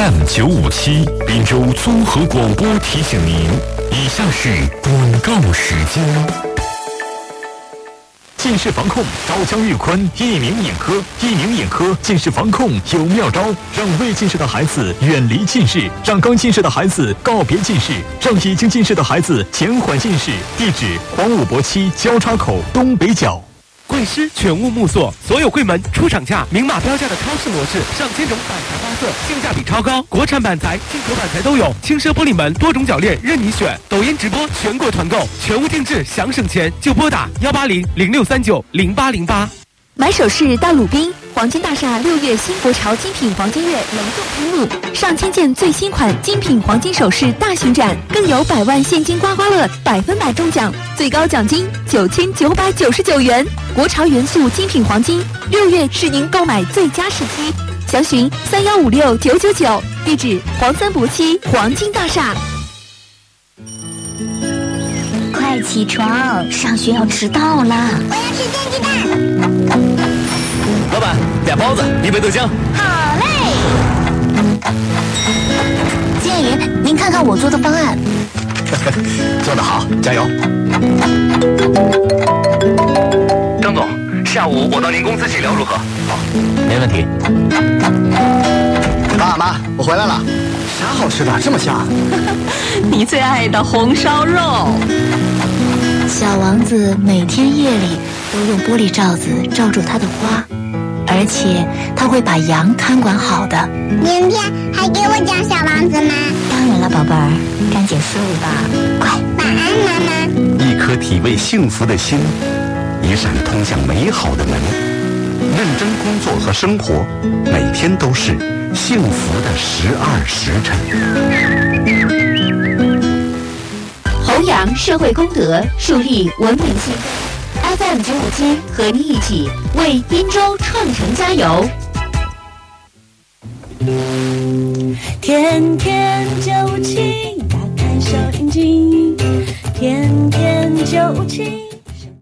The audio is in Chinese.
FM957滨州综合广播提醒您，以下是广告时间。近视防控，招江玉坤一鸣眼科，一鸣眼科近视防控有妙招，让未近视的孩子远离近视，让刚近视的孩子告别近视，让已经近视的孩子减缓近视。地址：黄武博7交叉口东北角。 贵师全屋木塑，所有柜门出厂价明码标价的超市模式，上千种板材花色，性价比超高，国产板材、进口板材都有，轻奢玻璃门，多种铰链任你选。抖音直播全国团购，全屋定制想省钱就拨打180-0639-0808。 买首饰到鲁宾黄金大厦6月新国潮精品黄金月隆重开幕，上千件最新款精品黄金首饰大巡展，更有100万现金刮刮乐100%中奖，最高奖金9999元。国潮元素精品黄金，6月是您购买最佳时机，详询3156999，地址黄三博7黄金大厦。 快起床，上学要迟到了。我要吃煎鸡蛋。 老板，俩包子，一杯豆浆。 好嘞。建议您看看我做的方案。 做得好，加油。张总，下午我到您公司请聊如何？好，没问题。 爸妈，我回来了。啥好吃的这么香？ 你最爱的红烧肉。 小王子每天夜里都用玻璃罩子罩住他的花，而且他会把羊看管好的。 明天还给我讲小王子吗？ 当然了，宝贝儿，赶紧睡吧，快， 晚安，妈妈。 一颗体味幸福的心，一扇通向美好的门。认真工作和生活，每天都是幸福的12时辰。 弘扬社会公德，树立文明新风。FM957和你一起为滨州创城加油。 天天957，打开收音机，天天957。